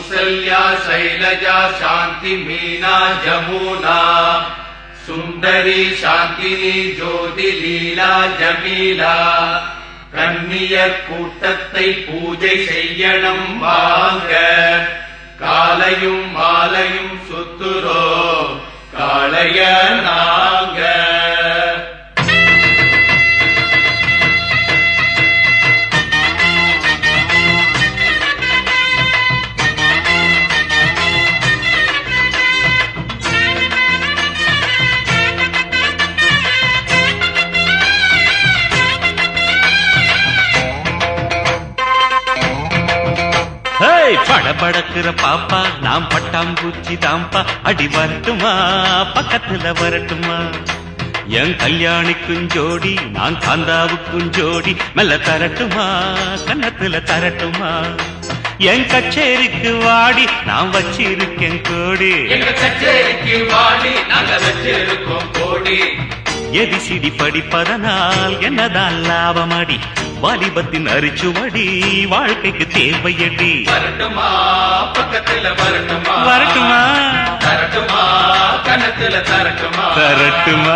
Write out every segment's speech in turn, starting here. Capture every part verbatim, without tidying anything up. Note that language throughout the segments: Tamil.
कौसल्या शैलजा शांति मीना जमुना सुंदरी शांतिनी ज्योति लीला जमीला கன்னியர் கூட்டத்தை பூஜை செய்யணும் வாங்க காலையும் மாலையும் சுத்துரோ காளைய நாங்க படபடக்குற பாப்பா நாம் பட்டாம்பூச்சி தாம்பா அடி வரட்டுமா பக்கத்துல வரட்டுமா என் கல்யாணிக்கும் ஜோடி நான் காந்தாவுக்கும் ஜோடி மெல்ல தரட்டுமா கன்னத்துல தரட்டுமா என் கச்சேரிக்கு வாடி நான் வச்சிருக்கேன் கோடி எங்க கச்சேரிக்கு வாடி நாங்க வச்சிருக்கோம் கோடி எதிசிடி படிப்பதனால் என்னதான் லாபமடி வாலிபத்தின் அரிச்சுவடி வாழ்க்கைக்கு தேவையடி வரட்டுமா பக்கத்துல வரட்டுமா வரட்டுமா தரட்டுமா கன்னத்துல தரட்டுமா தரட்டுமா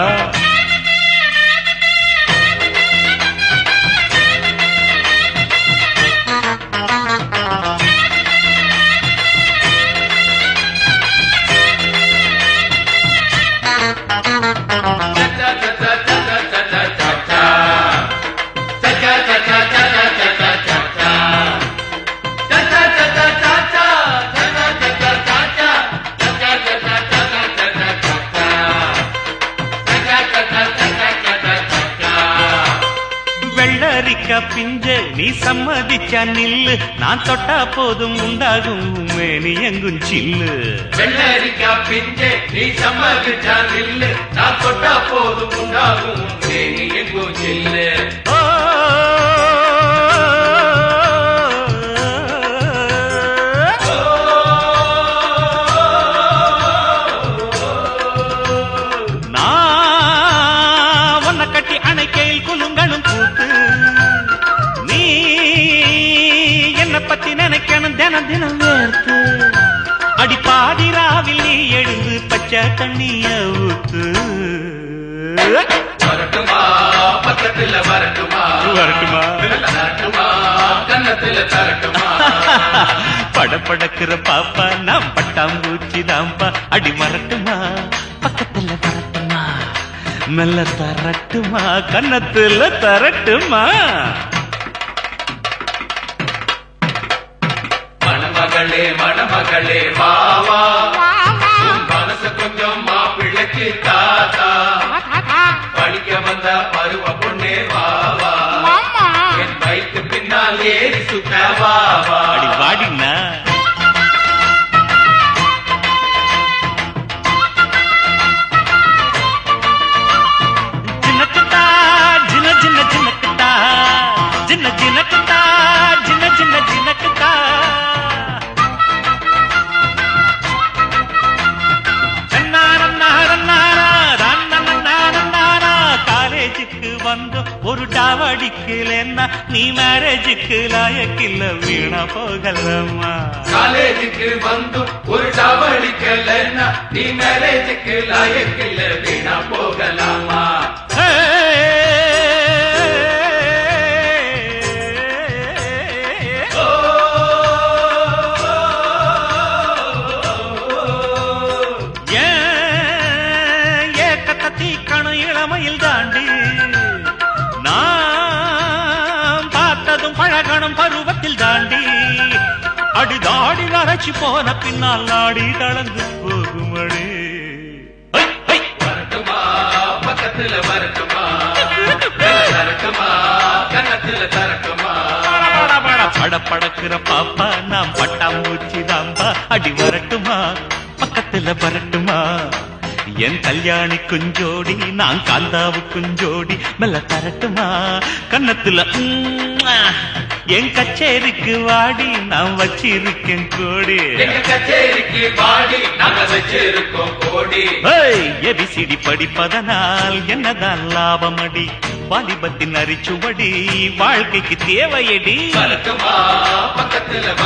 பிஞ்ச நீ சம்மதிச்சா நில்லு நான் தொட்டா போதும் உண்டாகும் மேனி எங்கும் சில்லு வெள்ளரிக்கா பிஞ்ச நீ சம்மதிச்சா நில்லு நான் தொட்டா போதும் உண்டாகும் மேனி எங்கும் சில்லு நான் உன்னை கட்டி அணைக்கையில் குலுங்கணும் கூத்து பத்தி நினைக்கணும் தினம் தினம் வேர்த்து அடி பாதிராவில் நீ எழுந்து பச்சை தண்ணிய ஊத்து வரட்டுமா பக்கத்துல வரட்டுமா வரட்டுமா தரட்டுமா கன்னத்துல தரட்டுமா படப்படக்குற பாப்பா நாம் பட்டாம்பூச்சி தாம்பா அடி வரட்டுமா பக்கத்துல வரட்டுமா மெல்ல தரட்டுமா கன்னத்துல தரட்டுமா மணமகளே மணமகளே வாவா உன் மனசு கொஞ்சம் மாப்பிள்ளைக்கு தாத்தா படிக்க வந்த பருவ பொண்ணே வாவா என் பைக்கு பின்னால் ஏறி சுத்த வாவா அடி வாடினா ஜினக்குத்தா ஜின ஜின ஜினக்குத்தா ஜின ஜினக்குத்தா ஜின ஜின ஜினக்குத்தா ஒரு டாவடிக்கலன்னா நீ மேரேஜுக்கு லாயக்கில்ல வீணா போகலம்மா காலேஜுக்கு வந்து ஒரு டாவடிக்கலன்னா நீ மேரேஜுக்கு லாயக்கில்ல வீணா போகலாமா கணம் இளமையில் தாண்டி நாம் பார்த்ததும் பழகணும் பருவத்தில் தாண்டி அடிதாடி நரைச்சி போன பின்னால் நாடி தளர்ந்து போகுமடி வரட்டுமா பக்கத்துல வரட்டுமா தரட்டுமா கன்னத்துல தரட்டுமா படப்படக்குற பாப்பா நாம் பட்டாம்பூச்சி தாம்பா அடி வரட்டுமா பக்கத்துல வரட்டுமா என் கல்யாணிக்கும் ஜோடி நான் காந்தாவுக்கும் ஜோடி மெல்ல தரட்டுமா கன்னத்துல என் கச்சேரிக்கு வாடி நான் வச்சிருக்கேன் கோடி எங்க கச்சேரிக்கு வாடி நாங்க வச்சிருக்கோம் கோடி எபிசிடி படிப்பதனால் என்னதான் லாபமடி வாலிபத்தின் அரிச்சுவடி வாழ்க்கைக்கு தேவையடி வரட்டுமா பக்கத்துல